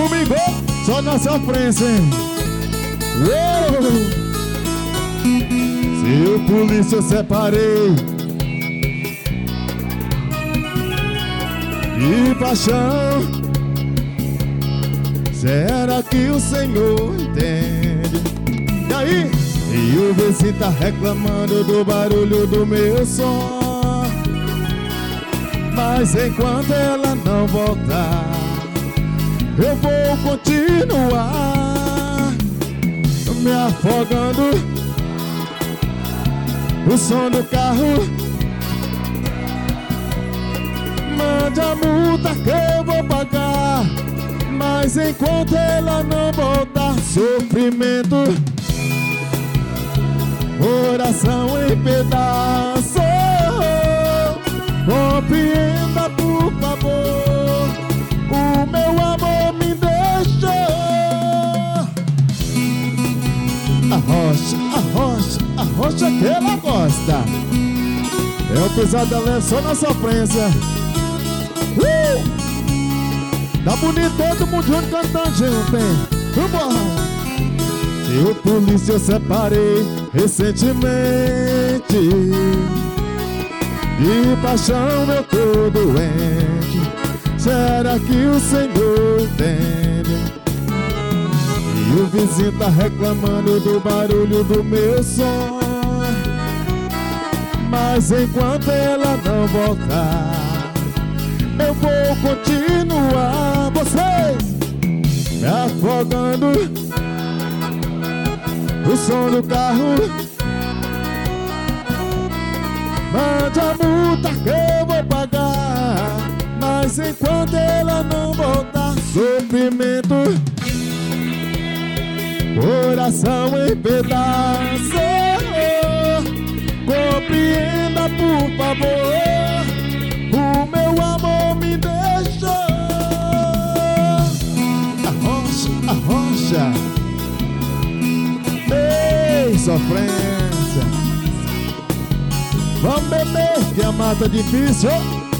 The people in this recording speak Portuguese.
Domingo, só na sofrência, hein? Seu polícia eu separei. E paixão, será que o Senhor entende? E aí? E o vizinho tá reclamando do barulho do meu som, mas enquanto ela não voltar, eu vou continuar me afogando. O som do carro, mande a multa que eu vou pagar, mas enquanto ela não voltar, sofrimento, coração em pedaços. Compreenda, por favor, o meu amor me deixou. Arrocha que ela gosta. É o pesado leve só na sofrência. Tá bonito todo mundo junto cantando junto, hein? Vambora! Eu polícia eu separei recentemente. De paixão eu tô doente. Será que o Senhor entende? E o vizinho tá reclamando do barulho do meu som, mas enquanto ela não voltar, eu vou continuar. Vocês me afogando. O som do carro, mande a multa que eu vou pagar, mas enquanto ela não voltar, sofrimento, coração em pedaços. Compreenda, por favor, o meu amor me deixou. Arrocha. Ei, sofrência. Vamos beber, que a mata é difícil.